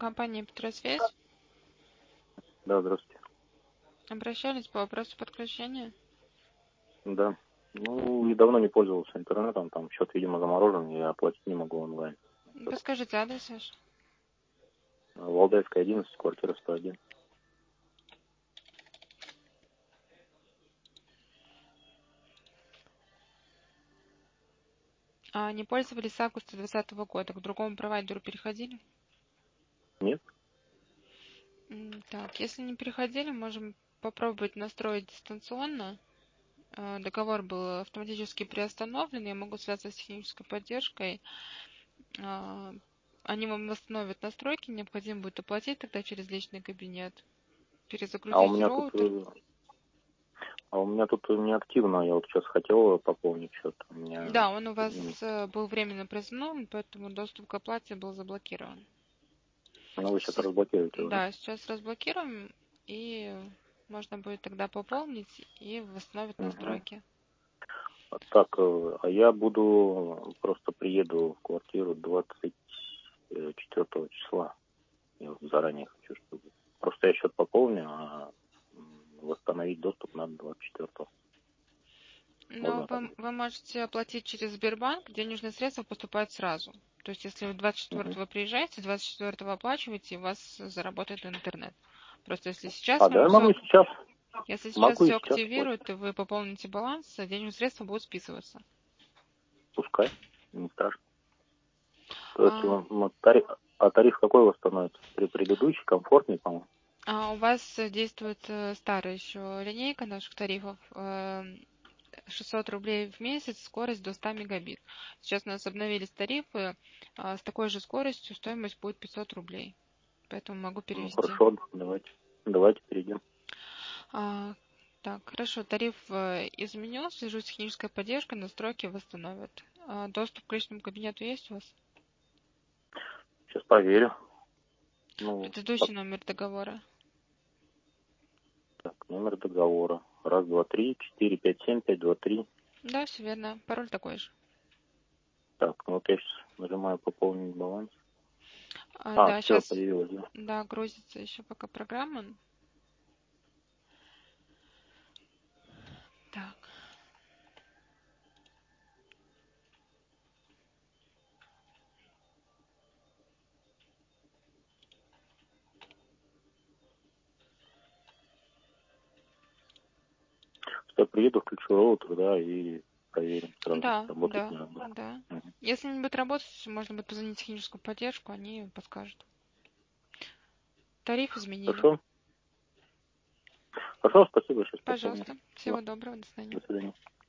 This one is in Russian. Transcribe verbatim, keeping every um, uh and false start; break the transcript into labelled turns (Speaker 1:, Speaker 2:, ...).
Speaker 1: Компания «Петросвязь».
Speaker 2: Да, здравствуйте.
Speaker 1: Обращались по вопросу подключения?
Speaker 2: Да. Ну, и давно не пользовался интернетом, там счет, видимо, заморожен, я оплатить не могу онлайн.
Speaker 1: Подскажите адрес ваш.
Speaker 2: Валдаевская, одиннадцать, квартира сто один.
Speaker 1: А не пользовались с августа двадцатого года? К другому провайдеру переходили?
Speaker 2: Нет?
Speaker 1: М, Так, если не переходили, можем попробовать настроить дистанционно. А, Договор был автоматически приостановлен. Я могу связаться с технической поддержкой. А, Они вам восстановят настройки. Необходимо будет оплатить тогда через личный кабинет.
Speaker 2: А у
Speaker 1: Перезагрузить
Speaker 2: меня тут,
Speaker 1: роутер.
Speaker 2: э, а у меня тут не активно, я вот сейчас хотел пополнить счет. У меня,
Speaker 1: Да, он у вас
Speaker 2: м,
Speaker 1: э, был временно приостановлен, поэтому доступ к оплате был заблокирован.
Speaker 2: ну, вы сейчас
Speaker 1: С-
Speaker 2: разблокируете его, да?
Speaker 1: Да, сейчас разблокируем, и можно будет тогда пополнить и восстановить
Speaker 2: Мгм.
Speaker 1: настройки.
Speaker 2: А Так, э, а я буду, просто приеду в квартиру двадцать четвёртого числа. Я вот заранее хочу, чтобы... Просто я счет пополню, а м, восстановить доступ надо двадцать четвёртого.
Speaker 1: Но
Speaker 2: Можно так?
Speaker 1: вы, вы можете оплатить через Сбербанк, денежные средства поступают сразу. То есть, если вы двадцать
Speaker 2: Мгм.
Speaker 1: четвёртого приезжаете, двадцать четвёртого оплачиваете, и у вас заработает интернет. Просто если сейчас
Speaker 2: А, да,
Speaker 1: вам
Speaker 2: я
Speaker 1: все,
Speaker 2: могу сейчас.
Speaker 1: если сейчас
Speaker 2: Могу и
Speaker 1: все
Speaker 2: сейчас оплатить.
Speaker 1: активируют, и вы пополните баланс, денежные средства будут списываться.
Speaker 2: Пускай. Не страшно. То есть,
Speaker 1: А,
Speaker 2: м, м, тариф, а тариф какой у вас становится? При предыдущий, комфортнее, по-моему.
Speaker 1: а у вас э, действует э, старая еще линейка наших тарифов. э, шестьсот рублей в месяц, скорость до ста мегабит. Сейчас у нас обновились тарифы, а, с такой же скоростью стоимость будет пятьсот рублей. Поэтому могу
Speaker 2: Ну,
Speaker 1: перевести.
Speaker 2: хорошо, давайте. Давайте перейдем.
Speaker 1: А, так, хорошо, тариф э, изменен, свяжусь с технической поддержкой, настройки восстановят. А, доступ к личному кабинету есть у вас?
Speaker 2: Сейчас проверю. Ну, так,
Speaker 1: Предыдущий номер договора.
Speaker 2: так, номер договора. Раз, два, три, четыре, пять, семь, пять, два, три.
Speaker 1: Да, все верно. Пароль такой же.
Speaker 2: Так, ну вот я сейчас нажимаю пополнить баланс.
Speaker 1: А,
Speaker 2: А,
Speaker 1: да,
Speaker 2: все,
Speaker 1: сейчас,
Speaker 2: появилось, да?
Speaker 1: да, грузится еще пока программа. Так.
Speaker 2: Я приеду, включу роутер, да, и проверим сразу,
Speaker 1: Да,
Speaker 2: работает, не
Speaker 1: да,
Speaker 2: работает.
Speaker 1: да.
Speaker 2: Мгм.
Speaker 1: Если не будет работать, можно будет позвонить в техническую поддержку, они подскажут. Тариф изменили.
Speaker 2: Хорошо? Хорошо, спасибо, сейчас пополню.
Speaker 1: Пожалуйста.
Speaker 2: Да,
Speaker 1: Всего доброго. До свидания.
Speaker 2: до свидания.